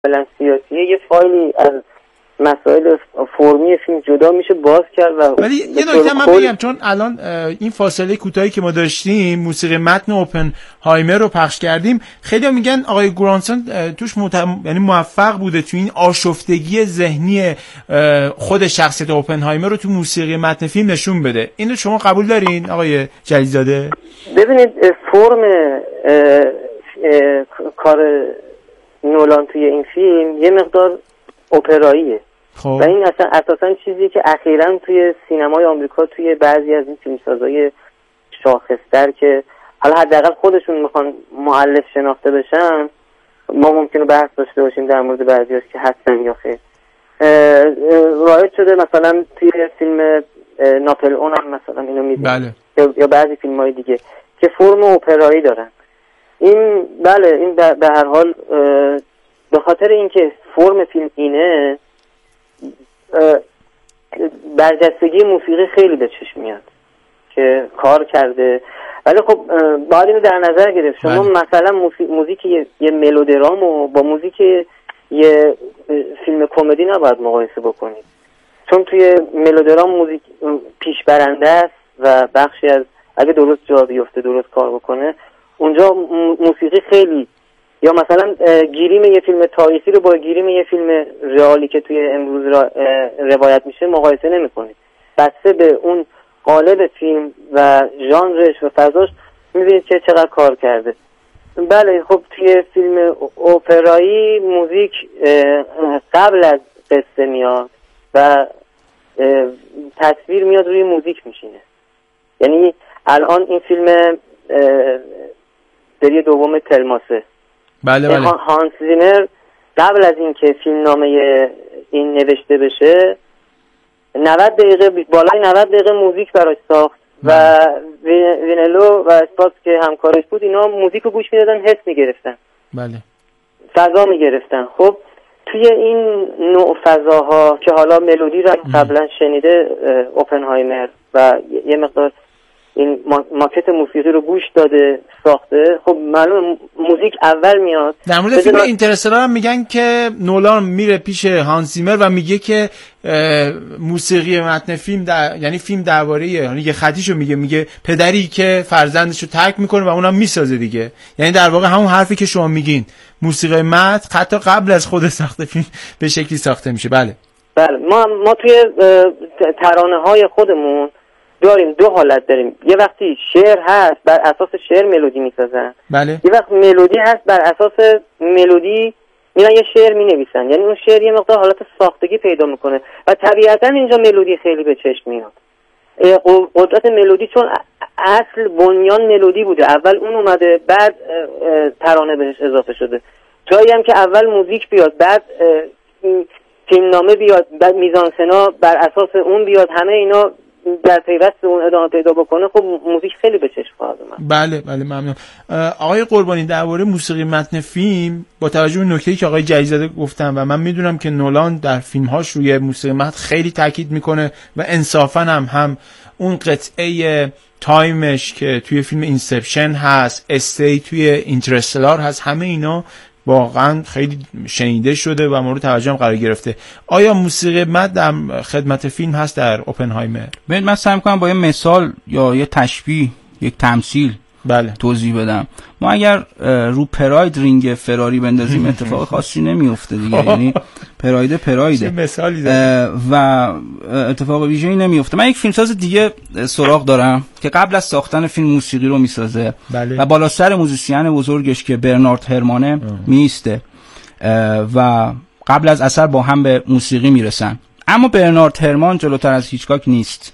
کاملا سیاسیه، یه فایلی از مسائل فرمی فیلم جدا میشه باز کرد. ولی یه نکته من بگم، چون الان این فاصله کوتاهی که ما داشتیم موسیقی متن اوپنهایمر رو پخش کردیم، خیلی میگن آقای گورانسون توش یعنی موفق بوده تو این آشفتگی ذهنی خود شخصیت اوپنهایمر رو تو موسیقی متن فیلم نشون بده. اینو شما قبول دارین آقای جلیزاده؟ ببینید فرم کار نولان توی این فیلم یه مقدار اپراییه و این اصلا اساساً چیزی که اخیراً توی سینمای آمریکا توی بعضی از این فیلمسازای شاخص‌تر که حالا حداقل خودشون میخوان مؤلف شناخته بشن، ما ممکنه بحث داشته باشیم در مورد بعضیاش که هستن یا خیر، رایج شده. مثلا توی فیلم ناپل اون هم مثلا اینو می‌بینیم، یا بعضی فیلم‌های دیگه که فرم اپرایی دارن. این بله، این به هر حال به خاطر اینکه فرم فیلم اینه، برجستگی موسیقی خیلی به چشم میاد که کار کرده. ولی خب باید اینو در نظر گرفت. شما مثلا موزیک یه ملودرامو با موزیک یه فیلم کمدی نباید مقایسه بکنید، چون توی ملودرام موزیک پیش برنده است و بخشی از اگه درست جا بیفته، درست کار بکنه، اونجا موسیقی خیلی، یا مثلا گیریم یه فیلم تاریخی رو با گیریم یه فیلم رئالی که توی امروز روایت میشه مقایسه نمی‌کنید. بسته به اون قالب فیلم و ژانرش و فضاش می‌بینید که چقدر کار کرده. بله خب توی فیلم اپرایی موزیک قبل از قصه میاد و تصویر میاد روی موزیک میشینه. یعنی الان این فیلم سری دوم تلماسه، بله هانس زیمر قبل از اینکه فیلم نامه این نوشته بشه 90 دقیقه بالای 90 دقیقه موزیک براش ساخت و وینلو و اسپاس که همکارش بود اینا موزیک رو گوش میدادن، حس میگرفتن، بله فضا میگرفتن. خب توی این نوع فضاها که حالا ملودی رو قبلا شنیده اوپنهایمر و یه مقدار این ماکت موسیقی رو گوش داده ساخته، خب معلومه موزیک اول میاد. در مورد فیلم اینترستلار هم میگن که نولان میره پیش هانس زیمر و میگه که موسیقی متن فیلم یعنی فیلم درباره یعنی یه خطیشو میگه پدری که فرزندشو ترک میکنه و اونم میسازه دیگه. یعنی در واقع همون حرفی که شما میگین موسیقی متن حتی قبل از خود ساخت فیلم به شکلی ساخته میشه. بله ما توی ترانه‌های خودمون داریم دو حالت داریم. یه وقتی شعر هست بر اساس شعر ملودی میسازن، بله. یه وقت ملودی هست بر اساس ملودی میرن یه شعر مینویسن. یعنی اون شعر یه مقدار حالت ساختگی پیدا میکنه و طبیعتا اینجا ملودی خیلی به چشم میاد. قدرت ملودی چون اصل بنیان ملودی بوده، اول اون اومده بعد ترانه بهش اضافه شده. جایی هم که اول موزیک بیاد بعد فیلمنامه بیاد بعد میزانسنا بر اساس اون بیاد، همه اینا در پیوست اون ادامه پیدا بکنه، خب موزیک خیلی به چشم خواهد اومد. بله ممنون. آقای قربانی درباره موسیقی متن فیلم با توجه به نکته‌ای که آقای جلیزاده گفتن و من میدونم که نولان در فیلم‌هاش روی موسیقی متن خیلی تاکید میکنه و انصافاً هم اون قطعه تایمش که توی فیلم اینسپشن هست، استی توی اینترستلار هست، همه اینا واقعا خیلی شنیده شده و مورد توجه هم قرار گرفته. آیا موسیقی متن در خدمت فیلم هست در اوپنهایمر؟ ببین من سعی می‌کنم با یه مثال یا یه تشبیه، یک تمثیل توضیح بدم. ما اگر رو پراید رینگ فراری بندازیم اتفاق خاصی نمیفته دیگه، یعنی پرایده و اتفاق ویژه‌ای نمیفته. من یک فیلمساز دیگه سراغ دارم که قبل از ساختن فیلم موسیقی رو میسازه و بالا سر موزیسین بزرگش که برنارد هرمانه میسته و قبل از اثر با هم به موسیقی میرسن. اما برنارد هرمان جلوتر از هیچکاک نیست.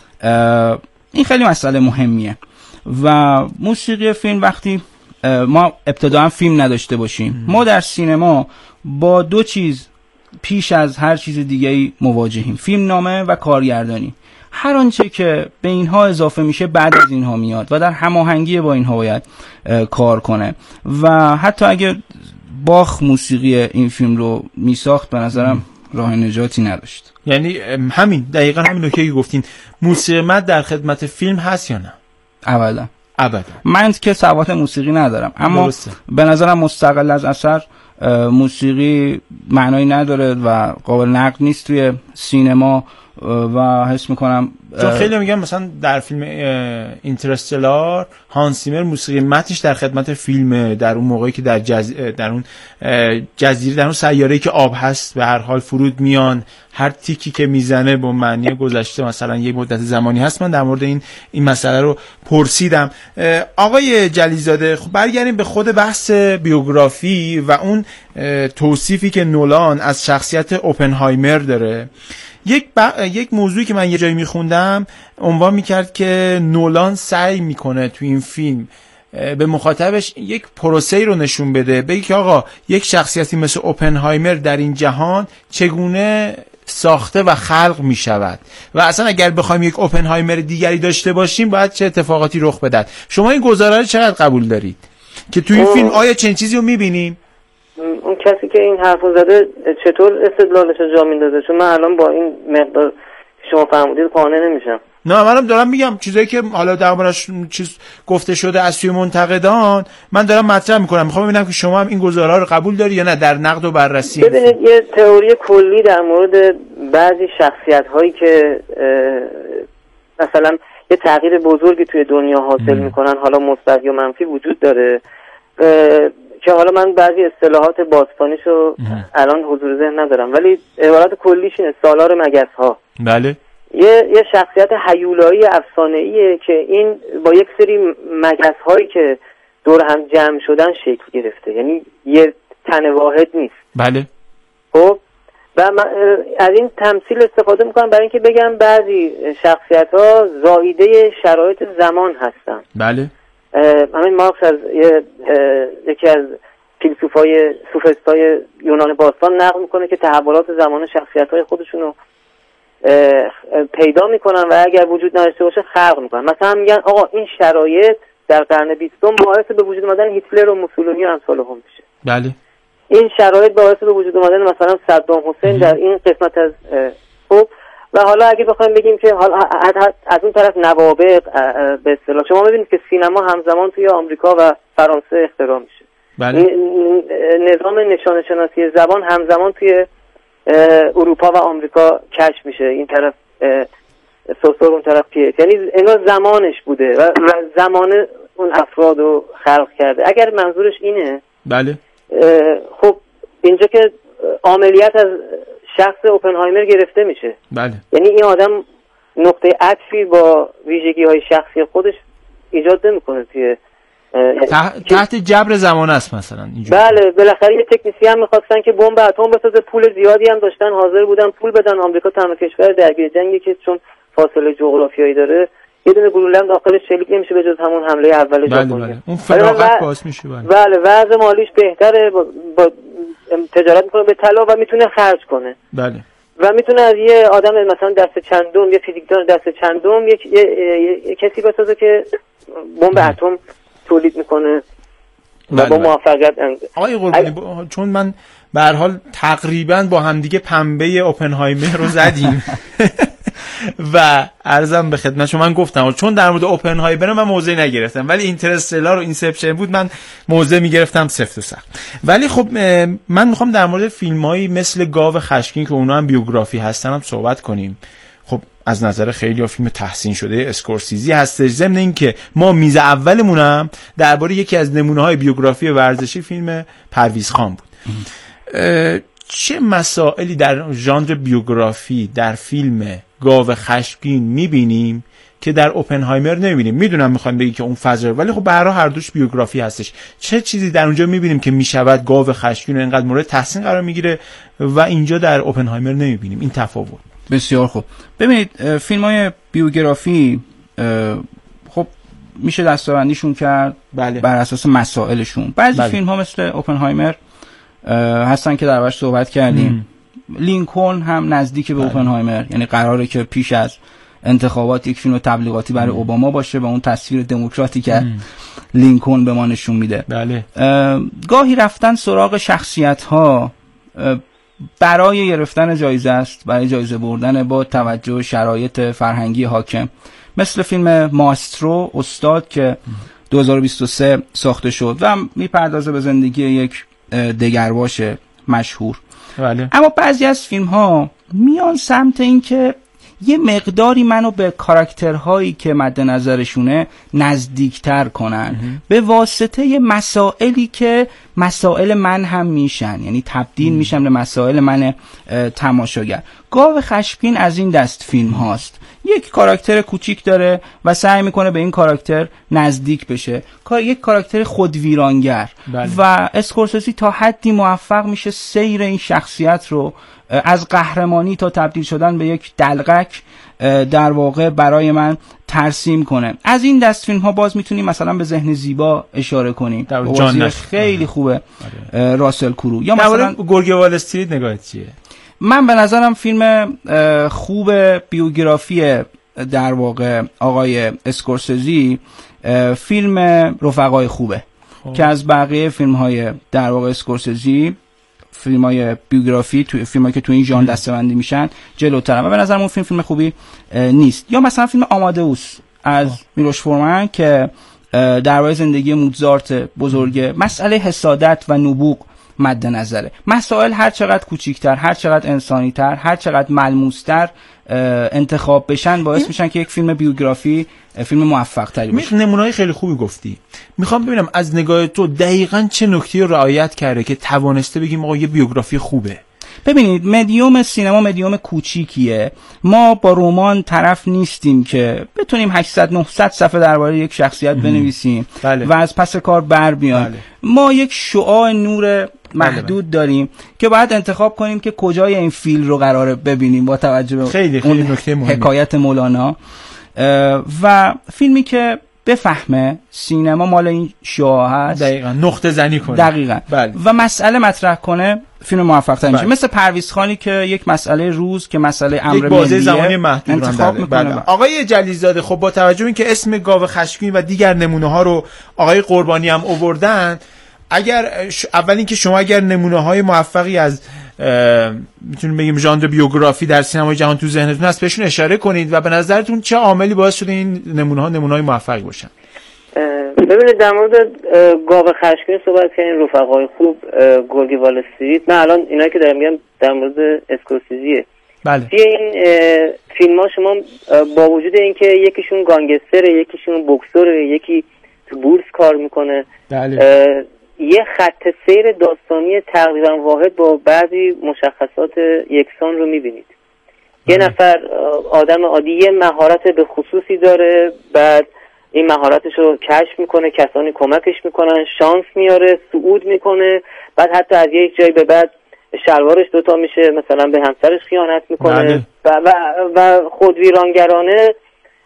این خیلی مسئله مهمیه و موسیقی فیلم وقتی ما ابتداً فیلم نداشته باشیم، ما در سینما با دو چیز پیش از هر چیز دیگه‌ای مواجهیم: فیلم نامه و کارگردانی. هر آنچه که به اینها اضافه میشه بعد از اینها میاد و در هماهنگی با اینها باید کار کنه و حتی اگه باخ موسیقی این فیلم رو میساخت به نظرم راه نجاتی نداشت. یعنی همین دقیقاً همین نکته که گفتین، موسیقی متن در خدمت فیلم هست یا نه؟ ابدا. من که سواد موسیقی ندارم اما به نظرم مستقل از اثر موسیقی معنایی نداره و قابل نقد نیست توی سینما و حس میکنم چون خیلی میگم مثلا در فیلم اینترستلار هانس زیمر موسیقی متنش در خدمت فیلم، در اون موقعی که در اون جزیره، در اون سیاره‌ای که آب هست به هر حال فرود میان، هر تیکی که میزنه با معنی گذشته مثلا یه مدت زمانی هست. من در مورد این مسئله رو پرسیدم. آقای جلیزاده، خب برگردیم به خود بحث بیوگرافی و اون توصیفی که نولان از شخصیت اوپنهایمر داره. یک موضوعی که من یه جایی میخوندم عنوان میکرد که نولان سعی میکنه تو این فیلم به مخاطبش یک پروسه‌ای رو نشون بده، بگه که آقا یک شخصیتی مثل اوپنهایمر در این جهان چگونه ساخته و خلق میشود و اصلا اگر بخوایم یک اوپنهایمر دیگری داشته باشیم باید چه اتفاقاتی رخ بدهد. شما این گزاره رو چقدر قبول دارید که تو این فیلم آیا چنین چیزی رو میبینیم؟ اون کسی که این حرفو زده چطور استدلالش رو جا میندازه؟ چون من الان با این مقدار شما فهمیدید قانع نمیشم. نه منم دارم میگم چیزایی که حالا دربارش چیز گفته شده از سوی منتقدان من دارم مطرح میکنم، میخوام ببینم که شما هم این گزاره‌ها رو قبول داری یا نه در نقد و بررسی. ببینید یه تئوری کلی در مورد بعضی شخصیت‌هایی که مثلا یه تغییر بزرگی توی دنیا حاصل میکنن، حالا مثبت یا منفی وجود داره که حالا من بعضی اصطلاحات بازپانیشو الان حضور ذهن ندارم، ولی عبارت کلیش اینه: سالار مگس‌ها. بله. یه شخصیت هیولایی افسانه‌ایه که این با یک سری مگس‌هایی که دور هم جمع شدن شکل گرفته، یعنی یه تن واحد نیست. بله. خب و من از این تمثیل استفاده میکنم برای اینکه بگم بعضی شخصیت‌ها زائیده شرایط زمان هستن. بله. همین مارکس از یکی از فیلسوفای سوفسطای یونان باستان نقل میکنه که تحولات زمان شخصیت‌های خودشونو پیدا میکنن و اگر وجود نداشته باشه خلق میکنن. مثلا میگن آقا این شرایط در قرن 20 باعث به وجود اومدن هیتلر و موسولینی و امثال هم میشه. بله. این شرایط باعث به وجود اومدن مثلا صدام حسین در این قسمت از خب و حالا اگه بخوایم بگیم که حالا از اون طرف نوابغ به اصطلاح شما ببینید که سینما همزمان توی آمریکا و فرانسه اختراع میشه. بله. نظام نشانه شناسی زبان همزمان توی اروپا و آمریکا کشف میشه، این طرف سوسور اون طرف پیت، یعنی اینا زمانش بوده و زمان اون افراد رو خلق کرده. اگر منظورش اینه بله خب اینجا که عملیات از شخص اوپنهایمر گرفته میشه. بله. یعنی این آدم نقطه عطفی با ویژگی های شخصی خودش ایجاد نمیکنه توی تحت جبر زمان است مثلا اینجوری. بله بالاخره یه تکنیسی هم میخواستن که بمب اتم بسازه، پول زیادی هم داشتن، حاضر بودن پول بدن. آمریکا تنها کشور درگیر جنگی که چون فاصله جغرافیایی داره یه دونه گلوله هم داخلش شلیک نمیشه به جز همون حمله اول ژاپن. بله. اون فراغت باعث میشه. بله وضع مالیش بهتره، با تجارت میکنه به طلا و میتونه خرج کنه. بله. و میتونه از یه آدم مثلا دست چندم، یه فیزیکدان دست چندم، یه کسی بسازه که بمب اتم تولید میکنه و با موفقیت. آقای قربانی چون من به هر حال تقریبا با همدیگه پنبه اوپنهایمر رو زدیم و عرضم به خدمت شما، من گفتم چون در مورد اوپنهایمر من موضع نگرفتم، ولی اینترستلار و اینسپشن بود من موضع میگرفتم سفت و سخت. ولی خب من میخوام در مورد فیلمایی مثل گاو خشکین که اونا هم بیوگرافی هستن هم صحبت کنیم. خب از نظر خیلی فیلم تحسین شده اسکورسیزی هستش، ضمن اینکه ما میز اولمونم درباره یکی از نمونه‌های بیوگرافی ورزشی فیلم پرویز خان بود. چه مسائلی در ژانر بیوگرافی در فیلم گاو خشمگین میبینیم که در اوپنهایمر نمیبینیم؟ میدونم میخوایم بگی که اون فضا، ولی خب به هر دوش بیوگرافی هستش. چه چیزی در اونجا میبینیم که میشود گاو خشمگین اینقدر مورد تحسین قرار میگیره و اینجا در اوپنهایمر نمیبینیم این تفاوت؟ بسیار خوب. ببینید فیلم‌های بیوگرافی خب میشه دسته‌بندیشون کرد بله. بر اساس مسائلشون. بعضی بله. فیلم‌ها مثل اوپنهایمر هستن که دربارش صحبت کردیم. لینکلن هم نزدیک به اوپنهایمر، یعنی قراره که پیش از انتخابات یک فیلم تبلیغاتی برای اوباما باشه و اون تصویر دموکراتی که لینکلن به ما نشون میده. بله. گاهی رفتن سراغ شخصیت‌ها برای گرفتن جایزه است، برای جایزه بردن با توجه شرایط فرهنگی حاکم، مثل فیلم ماسترو استاد که 2023 ساخته شد و میپردازه به زندگی یک دگرباش مشهور. بله. اما بعضی از فیلم ها میان سمت این که یه مقداری منو به کاراکترهایی که مد نظرشونه نزدیکتر کنن به واسطه یه مسائلی که مسائل من هم میشن، یعنی تبدیل میشن به مسائل من تماشاگر. گاو خشمگین از این دست فیلم هاست. یک کاراکتر کوچیک داره و سعی میکنه به این کاراکتر نزدیک بشه، یک کاراکتر خودویرانگر. بله. و اسکورسیزی تا حدی موفق میشه سیر این شخصیت رو از قهرمانی تا تبدیل شدن به یک دلقک در واقع برای من ترسیم کنه. از این دست فیلم ها باز میتونیم مثلا به ذهن زیبا اشاره کنیم، بازی خیلی خوبه راسل کرو. یا مثلا گرگ وال استریت نگاهت چیه؟ من به نظرم فیلم خوب بیوگرافی در واقع آقای اسکورسیزی فیلم رفقای خوبه که از بقیه فیلم های در واقع اسکورسیزی، فیلم های بیوگرافی، فیلم که تو این ژانر دسته‌بندی میشن جلوترم و به نظرم اون فیلم خوبی نیست. یا مثلا فیلم آمادئوس از میلوش فورمن که درباره زندگی موزارت بزرگه، مسئله حسادت و نبوغ مد نظره. مسائل هر چقدر کوچیک‌تر، هر چقدر انسانی‌تر، هر چقدر ملموس‌تر انتخاب بشن باعث میشن که یک فیلم بیوگرافی فیلم موفق تری باشه. نمونه‌های خیلی خوبی گفتی. میخوام ببینم از نگاه تو دقیقاً چه نکته‌ای رو رعایت کرده که توانسته بگیم آقا یه بیوگرافی خوبه؟ ببینید، مدیوم سینما مدیوم کوچیکیه. ما با رمان طرف نیستیم که بتونیم 800-900 صفحه درباره یک شخصیت بنویسیم. بله. و از پس کار بر بیایم. بله. ما یک شعاع نور محدود داریم که باید انتخاب کنیم که کجای این فیلم رو قراره ببینیم با توجه به خیلی نکته مهمه. حکایت مولانا و فیلمی که بفهمه سینما مال این شعاع هست، دقیقاً نقطه زنی کنه، دقیقاً. بله. و مسئله مطرح کنه، فیلم موفق تر میشه. بله. مثل پرویز خانی که یک مسئله روز که مسئله امر ملیه، یک بازه زمانی محدود انتخاب میکنه. بله. آقای جلیل‌زاده، خب با توجه به اینکه اسم گاو خشمگین و دیگر نمونه ها رو آقای قربانی هم آوردن، اگر اول اینکه شما اگر نمونه های موفقی از میتونیم بگیم ژانر بیوگرافی در سینمای جهان تو ذهنتون هست بهشون اشاره کنید و به نظرتون چه عاملی باعث شده این نمونه های موفقی باشن؟ ببینید، در مورد گاو خشمگین صحبت کردین، رفقای خوب، گرگ وال استریت. من الان اینایی که دارم میگم در مورد اسکورسیزیه. بله. توی این فیلم ها شما با وجود اینکه یکیشون گانگستره، یکیشون بوکسوره، یکی تو بورس کار میکنه، بله. یه خط سیر داستانی تقریبا واحد با بعضی مشخصات یکسان رو میبینید. یه نفر آدم عادی یه مهارت به خصوصی داره، بعد این مهارتش رو کشف میکنه، کسانی کمکش میکنن، شانس میاره، صعود میکنه، بعد حتی از یک جای به بعد شلوارش دوتا میشه، مثلا به همسرش خیانت میکنه. بله. و خودویرانگرانه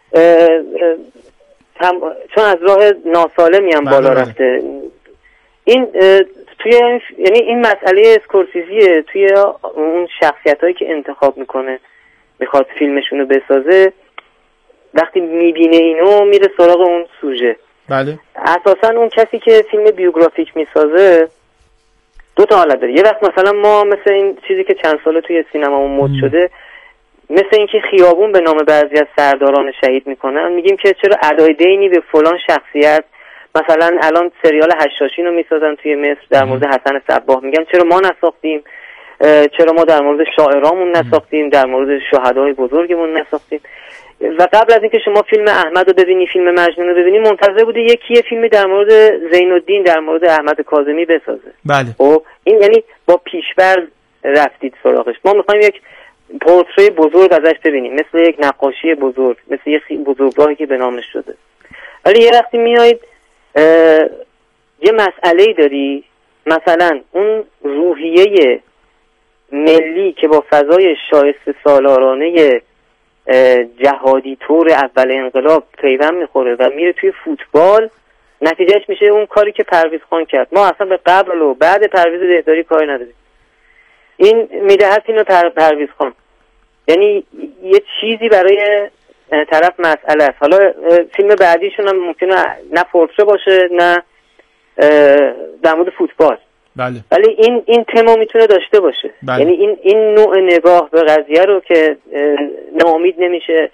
چون از راه ناسالمی هم بالا رفته. این یعنی این مسئله اسکورسیزیه توی اون شخصیتایی که انتخاب میکنه میخواد فیلمشونو بسازه، وقتی میبینه اینو میره سراغ اون سوژه. بله. اساسا اون کسی که فیلم بیوگرافیک میسازه دو تا حالت داره. یه وقت مثلا ما مثل این چیزی که چند ساله توی سینمامون مد شده، مثل اینکه خیابون به نام بعضی از سرداران شهید میکنن، میگیم که چرا ادای دینی به فلان شخصیت، مثلا الان سریال هشاشین رو میسازن توی مصر در مورد حسن صباح، میگم چرا ما نساختیم، چرا ما در مورد شاعرامون نساختیم، در مورد شهدای بزرگمون نساختیم. و قبل از اینکه شما فیلم احمد رو ببینی، فیلم مجنون رو ببینی، منتظر بودی یکی فیلم در مورد زین الدین، در مورد احمد کاظمی بسازه. بله. خب این یعنی با پیشبرد رفتید سراغش. ما میخوایم یک پورتری بزرگ ازش ببینیم، مثل یک نقاشی بزرگ، مثل یک بزرگراهی که به نامش شده. ولی یه وقتی میایید یه مسئله‌ای داری، مثلا اون روحیه ملی که با فضای شایسته سالارانه جهادی طور اول انقلاب پیوند میخوره و میره توی فوتبال، نتیجهش میشه اون کاری که پرویز خان کرد. ما اصلا به قبل و بعد پرویز دهداری کاری نداریم. این میدهد اینو پرویز خان، یعنی یه چیزی برای طرف مسئله است. حالا فیلم بعدیشون هم ممکنه نه پورتره باشه نه در مورد فوتبال. بله. ولی این تما میتونه داشته باشه. بله. یعنی این نوع نگاه به قضیه رو که ناامید نمیشه،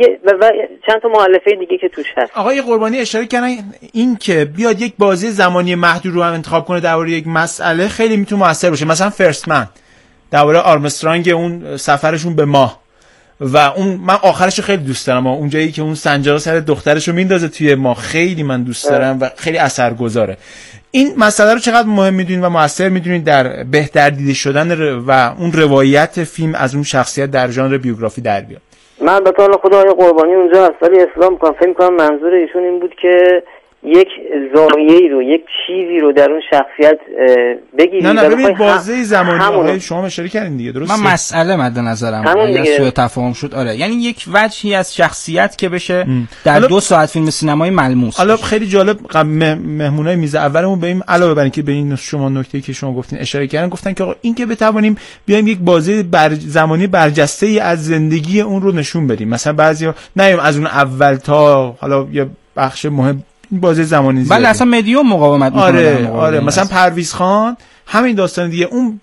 و چند تا مؤلفه دیگه که توش هست. آقای قربانی اشاره کردن این که بیاد یک بازه زمانی محدود رو هم انتخاب کنه درباره یک مسئله خیلی میتونه موثر باشه. مثلا فرست من درباره آرمسترانگ اون سفرشون به ماه و اون من آخرش رو خیلی دوست دارم، اونجایی که اون سنجاق سر دخترش رو میندازه توی ماه خیلی من دوست دارم و خیلی اثرگذاره. این مسئله رو چقدر مهم میدونید و موثر میدونید در بهتر دیده شدن و اون روایت فیلم از اون شخصیت در ژانر بیوگرافی در بیاد؟ من به طور خدای قربانی اونجا از ولی اسلام فکر می‌کنم منظور ایشون این بود که یک زاویه‌ای رو، یک چیزی رو در اون شخصیت بگیرید. نه ببینید بازه زمانی شما اشاره کردین دیگه، درسته؟ من مسئله مد نظرم اگه سوء تفاهم شد آره، یعنی یک وجهی از شخصیت که بشه در 2 ساعت فیلم سینمایی ملموس. حالا خیلی جالب مهمونای میز اولمون به این علاوه بر اینکه به این شما نکته‌ای که شما گفتین اشاره کردن، گفتن که آقا این که بتوانیم بیایم یک بازه زمانی برجسته‌ای از زندگی اون رو نشون بدیم، مثلا بعضیا نیم از اون اول تا حالا یه بخش مهم بازه زمانی زیاده. بله اصلا مدیوم مقاومت میکنه. آره مثلا پرویز خان همین داستان دیگه، اون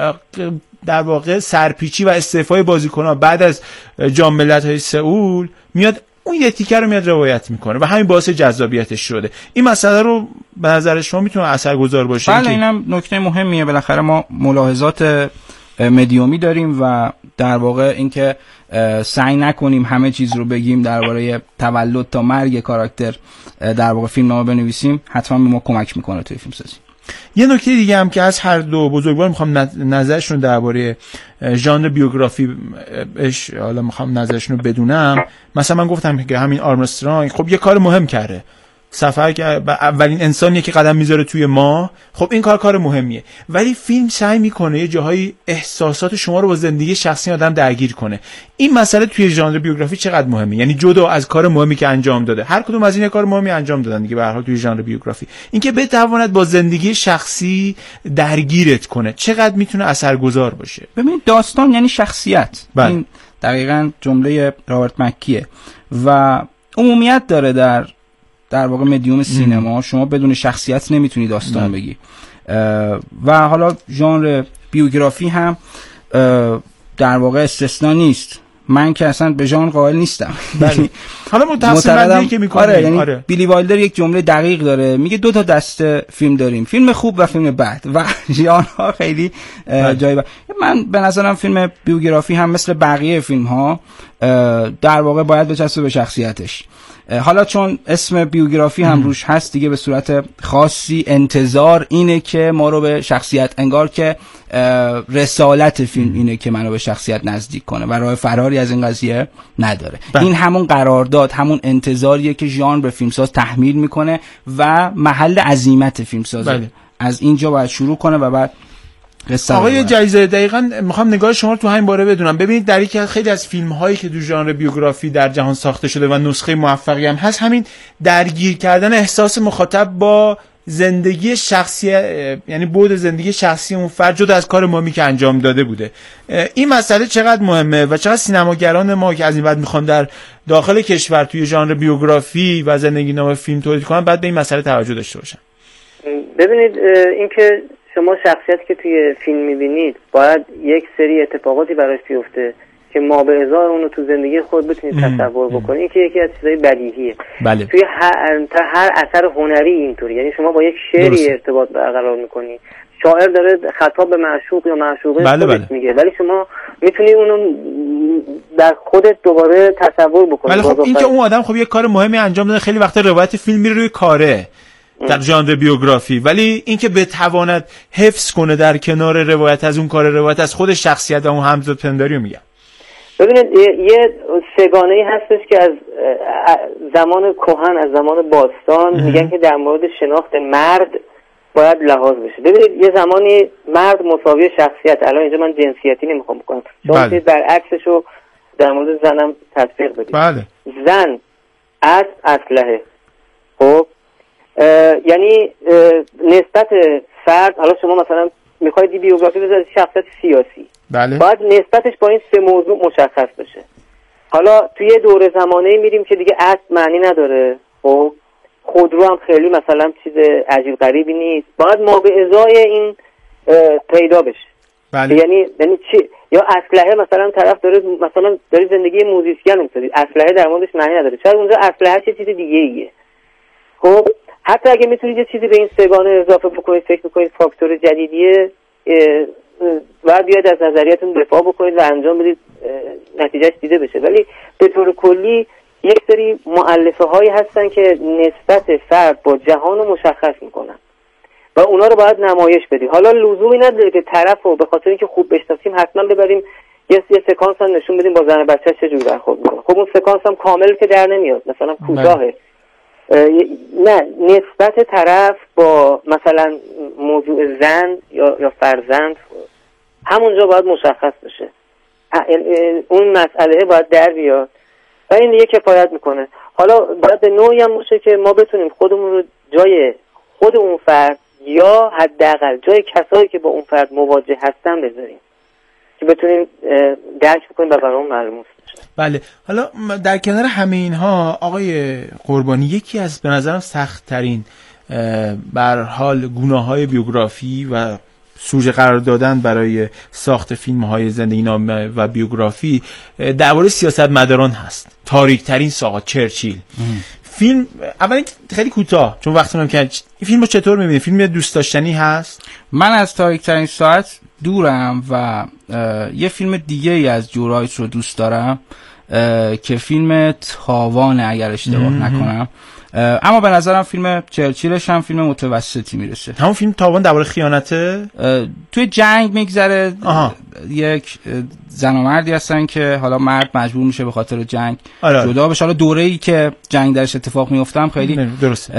در واقع سرپیچی و استعفای بازیکن‌ها بعد از جام ملت‌های سئول میاد اون یه تیکه رو میاد روایت میکنه و همین باعث جذابیتش شده. این مسئله رو به نظر شما میتونه اثرگذار باشه؟ بله اینم نکته مهمیه. بالاخره ما ملاحظات مدیومی داریم و در واقع اینکه سعی نکنیم همه چیز رو بگیم درباره تولد تا مرگ کاراکتر در واقع فیلمنامه بنویسیم، حتما به ما کمک میکنه توی فیلم سازی. یه نکته دیگه هم که از هر دو بزرگوار میخوام نظرشون درباره ژانر بیوگرافی حالا میخوام نظرشون رو بدونم. مثلا من گفتم که همین آرمسترانگ خب یه کار مهم کرده، سفر که اولین انسانیه که قدم میذاره توی ماه، خب این کار مهمیه، ولی فیلم سعی میکنه یه جاهای احساسات شما رو با زندگی شخصی آدم درگیر کنه. این مسئله توی ژانر بیوگرافی چقدر مهمه؟ یعنی جدا از کار مهمی که انجام داده، هر کدوم از این کار مهمی انجام دادن دیگه به هر حال توی ژانر بیوگرافی، اینکه بتواند با زندگی شخصی درگیرت کنه چقدر میتونه اثرگذار باشه. ببینید داستان یعنی شخصیت. بله. این دقیقاً جمله رابرت مکیه و عمومیت داره در واقع مدیوم سینما. شما بدون شخصیت نمیتونی داستان بگی و حالا ژانر بیوگرافی هم در واقع استثنا نیست. من که اصلا به ژانر قائل نیستم. حالا متأسفانه که میکنه آره یعنی بیلی وایلدر یک جمله دقیق داره، میگه 2 تا دسته فیلم داریم، فیلم خوب و فیلم بد و ژانرها خیلی جای من به نظرم فیلم بیوگرافی هم مثل بقیه فیلم ها در واقع باید بچسبه به شخصیتش. حالا چون اسم بیوگرافی هم روش هست دیگه به صورت خاصی انتظار اینه که ما رو به شخصیت، انگار که رسالت فیلم اینه که منو به شخصیت نزدیک کنه و راه فراری از این قضیه نداره. این همون قرارداد، همون انتظاریه که ژانر به فیلمساز تحمیل میکنه و محل عزیمت فیلمسازه. از اینجا باید شروع کنه و بعد آقای جایزه دقیقاً میخوام نگاه شما رو تو همین باره بدونم. ببینید در یکی از خیلی از فیلم هایی که تو ژانر بیوگرافی در جهان ساخته شده و نسخه موفقی هم هست، همین درگیر کردن احساس مخاطب با زندگی شخصی، یعنی بعد زندگی شخصی اون فرد جدا از کار مهمی که انجام داده بوده. این مسئله چقدر مهمه و چقدر سینماگران ما که از این بعد میخوان در داخل کشور توی ژانر بیوگرافی و زندگی نامه فیلم تولید کنن باید به این مسئله توجه داشته باشن. ببینید اینکه شما شخصیتی که توی فیلم میبینید باید یک سری اتفاقاتی براش بیفته که ما به ازای اونو تو زندگی خود بتونید تصور بکنید. این که یکی از چیزای بدیهیه. بله. توی هر اثر هنری اینطوری، یعنی شما با یک شعری ارتباط برقرار میکنید، شاعر داره خطاب به معشوق یا معشوقه خودش میگه، ولی شما میتونی اونو در خودت دوباره تصور بکنی. ولی خب این که اون آدم خب یک کار مهمی انجام داده، خیلی وقتا روایت فیلم میره روی کاره در ژانر بیوگرافی، ولی اینکه بتواند حفظ کنه در کنار روایت از اون کار روایت از خود شخصیت و اون همزادپنداری رو میگم. ببینید یه سگانه‌ای هستش که از زمان کهن، از زمان باستان میگن که در مورد شناخت مرد باید لحاظ بشه. ببینید یه زمانی مرد مساوی شخصیت، الان اینجا من جنسیتی نمیخوام بکنم، شما برعکسش رو در مورد زنم تطبیق بدید. بله. زن اسلحه، خب یعنی نسبت فرد، حالا شما مثلا میخواید بیوگرافی بذارید شخصیت سیاسی، بله. باید نسبتش با این 3 موضوع مشخص بشه. حالا توی دوره زمانه‌ای میریم که دیگه اسب معنی نداره، خب خودرو هم خیلی مثلا چیز عجیب غریبی نیست، باید ما به ازای این پیدا بشه. بله. یعنی چی؟ یا اسلحه مثلا طرف داره زندگی موزیسین می‌سازه، اسلحه در موردش معنی نداره، شاید اونجا اسلحه چه چیز دیگه ایه. خب حتی اگه میتونید یه چیزی به این سگانه اضافه بکنید، فکر بکنید فاکتور جدیدیه، باید بیاید از نظریاتون دفاع بکنید و انجام بدید نتیجهش دیده بشه. ولی به طور کلی یک سری مؤلفه هایی هستن که نسبت فرد با جهان رو مشخص میکنن و اونا رو باید نمایش بدید. حالا لزومی نداره که طرف رو به خاطر اینکه خوب بشناسیم حتما ببریم یه سکانس هم نشون بدیم با زن بچه چجوری برخورد میکنه. خب اون سکانس هم کامل که در نمیاد، مثلا کوتاهه. نه، نسبت طرف با مثلا موضوع زن یا فرزند همونجا باید مشخص بشه، اون مسئله باید در بیاد و این دیگه کفایت میکنه. حالا باید به نوعی هم باشه که ما بتونیم خودمون رو جای خود اون فرد یا حداقل جای کسایی که با اون فرد مواجه هستن بذاریم که بتونیم درک بکنیم و برامون ملموس بشه. بله. حالا در کنار همه اینها آقای قربانی، یکی از به نظرم سخت ترین به هر حال گناه‌های بیوگرافی و سوژه قرار دادن برای ساخت فیلم‌های زندگی نامه و بیوگرافی درباره سیاستمداران هست. تاریک ترین ساعت چرچیل. فیلم اولا خیلی کوتاه چون وقتمون کم، این فیلمو چطور می‌بینید؟ فیلم دوست داشتنی هست؟ من از تاریک ترین ساعت دورم و یه فیلم دیگه ای از جورایت رو دوست دارم که فیلم تاوان اگر اشتباه نکنم، اما به نظرم فیلم چرچیلش هم فیلم متوسطی میرسه. همون فیلم تاوان درباره خیانته، توی جنگ میگذره. یک زن و مردی هستن که حالا مرد مجبور میشه به خاطر جنگ جدا بشه. حالا دوره‌ای که جنگ درش اتفاق میفته خیلی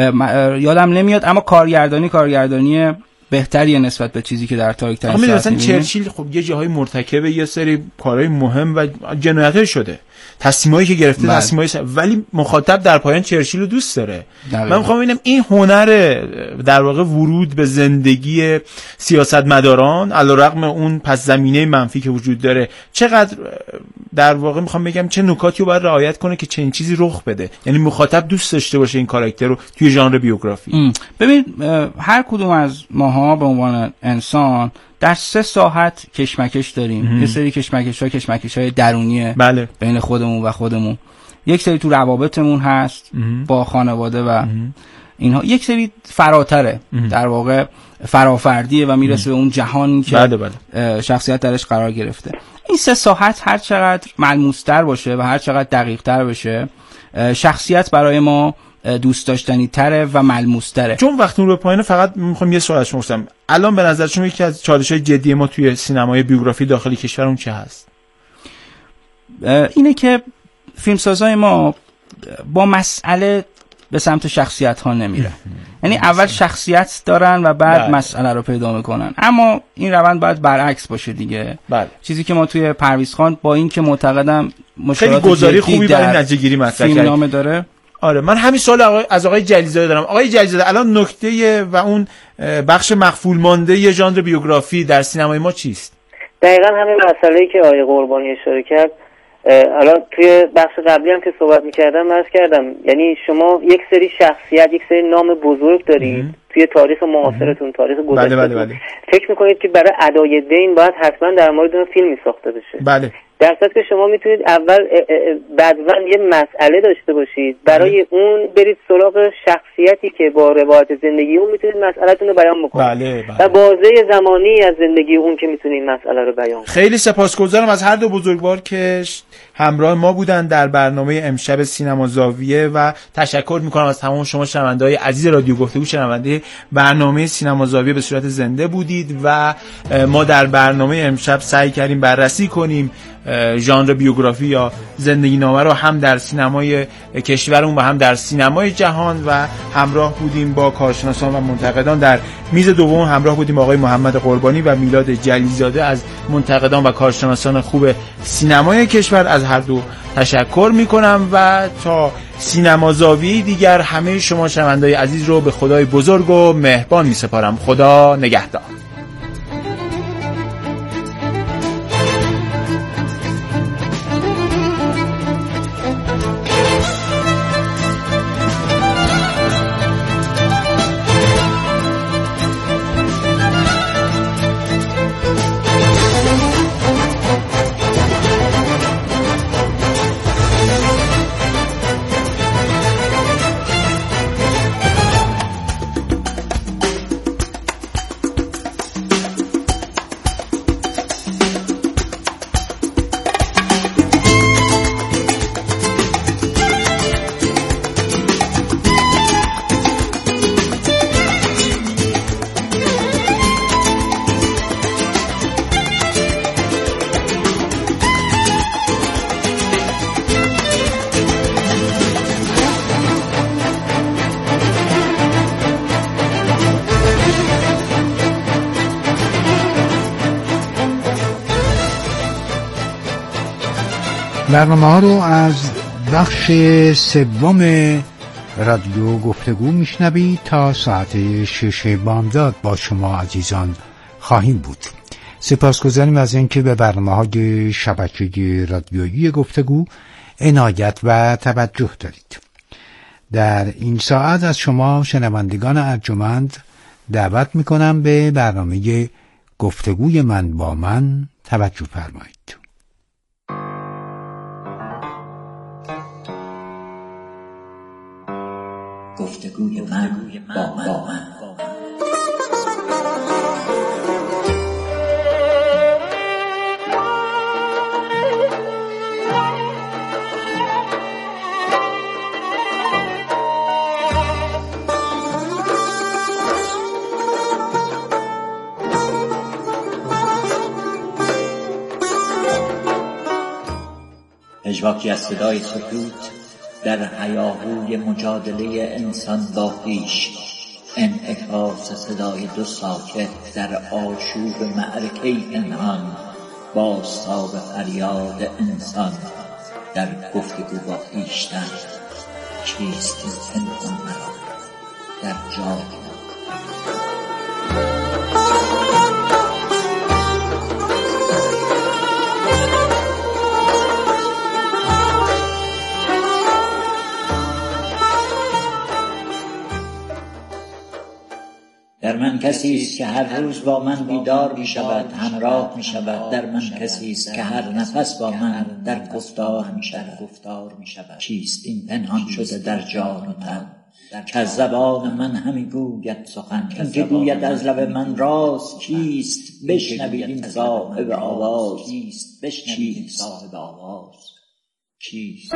یادم نمیاد، اما کارگردانی بهتریه نسبت به چیزی که در تاریک ترین ساعت مثلا چرچیل خب یه جاهای مرتکب یه سری کارهای مهم و جنایت‌ها شده، تصمیمایی که گرفته تصمیمای ولی مخاطب در پایان چرچیل رو دوست داره. من میخوام ببینم این هنر در واقع ورود به زندگی سیاستمداران علیرغم اون پس زمینه منفی که وجود داره چقدر در واقع میخوام بگم چه نکاتی رو باید رعایت کنه که چنین چیزی رخ بده، یعنی مخاطب دوست داشته باشه این کاراکتر رو توی ژانر بیوگرافی. ببین هر کدوم از ماها به عنوان انسان در 3 ساحت کشمکش داریم. یه سری کشمکش‌های درونیه بین خودمون و خودمون، یک سری تو روابطمون هست با خانواده و اینها، یک سری فراتره در واقع فرافردیه و میرسه به اون جهانی که شخصیت درش قرار گرفته. این 3 ساحت هر چقدر ملموس‌تر باشه و هر چقدر دقیق‌تر بشه، شخصیت برای ما دوست داشتنی تره و ملموس تره. چون وقتی رو پایین فقط میخوام یه سوال ازتون بپرسم، الان به نظر شما یکی از چالش‌های جدی ما توی سینمای بیوگرافی داخلی کشورمون چه هست؟ اینه که فیلمسازای ما با مسئله به سمت شخصیت ها نمیره. یعنی اول شخصیت دارن و بعد مسئله رو پیدا میکنن، اما این روند باید برعکس باشه دیگه. چیزی که ما توی پرویز خان با این که معتقدم مشکلات گزاری خوبی برای نتیجه‌گیری مطرح فیلمنامه داره. آره، من همین سوال از آقای جلیزاده دارم. آقای جلیزاده، الان نکته و اون بخش مخفول مانده ی ژانر بیوگرافی در سینمای ما چیست؟ دقیقاً همین مسئله‌ای که آقای قربانی اشاره کرد. حالا توی بخش قبلی هم که صحبت می‌کردم عرض کردم، یعنی شما یک سری شخصیت، یک سری نام بزرگ دارید توی تاریخ معاصرتون، تاریخ گذشته. فکر می‌کنید که برای ادای دین باید حتما در مورد اون فیلمی ساخته بشه. در صورتی که شما میتونید اول بدون یه مسئله داشته باشید، برای اون برید سراغ شخصیتی که با روایت زندگی اون میتونید مسئله‌تون رو بیان بکنید و بازه زمانی از زندگی اون که میتونید مسئله رو بیان کنید. خیلی سپاسگزارم از هر دو بزرگوار که همراه ما بودن در برنامه امشب سینما زاویه و تشکر میکنم از تمام شما شنونده‌های عزیز رادیو گفتگو، شنونده برنامه سینما زاویه به صورت زنده بودید و ما در برنامه امشب سعی کردیم بررسی کنیم ژانر بیوگرافی یا زندگی نامه رو هم در سینمای کشورمون و هم در سینمای جهان و همراه بودیم با کارشناسان و منتقدان. در میز دوم همراه بودیم آقای محمد قربانی و میلاد جلیزاده از منتقدان و کارشناسان خوب سینمای کشور. از هر دو تشکر میکنم و تا سینما زاویه دیگر همه شما شنونده‌های عزیز رو به خدای بزرگ و مهربان میسپارم. خدا نگهدار. برنامه ها رو از بخش سوم رادیو گفتگو میشنوید. تا ساعت 6 بامداد با شما عزیزان خواهیم بود. سپاسگزاریم از اینکه به برنامه‌های شبکه رادیویی گفتگو عنایت و توجه دارید. در این ساعت از شما شنوندگان ارجمند دعوت میکنم به برنامه گفتگوی من با من توجه فرمایید. گفتگوی من با من. پژواکی از صدای سکوت در هیاهوی مجادله انسان با خویش، انعکاس صدای دو ساکت در آشوب معرکه پنهان، بازتاب فریاد انسان در گفتگو با خویشتن. چیست این پنهان مرا در جای در من کسی است که هر روز با من بیدار می شود، همراه می شود. در من کسی است که هر نفس با من در گفتار می شود. چیست این پنهان شده در جان و تن که از زبان من همی گوید سخن، این که گوید از لب من راز. چیست بشنوید این صاحب آواز، چیست صاحب آواز، چیست؟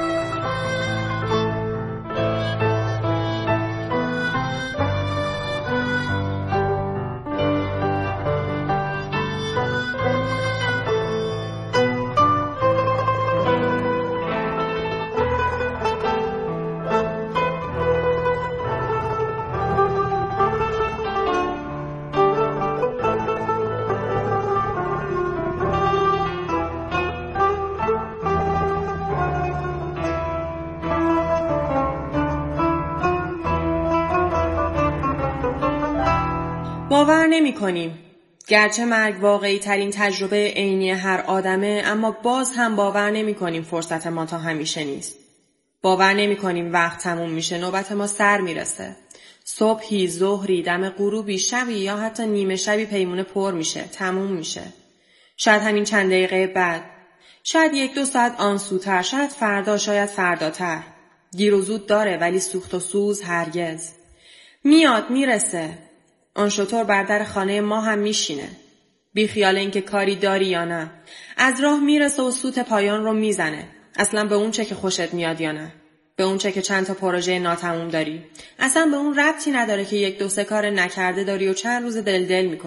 باور نمی کنیم. گرچه مرگ واقعی ترین تجربه عینی هر آدمه، اما باز هم باور نمی کنیم فرصت ما تا همیشه نیست. باور نمی کنیم وقت تموم میشه، نوبت ما سر میرسه. صبحی، ظهری، دم غروبی، شبی یا حتی نیمه شبی پیمونه پر میشه، تموم میشه. شاید همین چند دقیقه بعد، شاید 1-2 ساعت آنسوتر، شاید فردا، شاید فرداتر. دیر و زود داره ولی سوخت و سوز هرگز. میاد میرسه. آن شطور بر در خانه ما هم میشینه. بی خیال اینکه کاری داری یا نه. از راه میرسه و سوت پایان رو میزنه. اصلا به اون چه که خوشت میاد یا نه. به اون چه که چند تا پروژه ناتموم داری. اصلا به اون ربطی نداره که 1-2 کار نکرده داری و چند روز دل میکنی.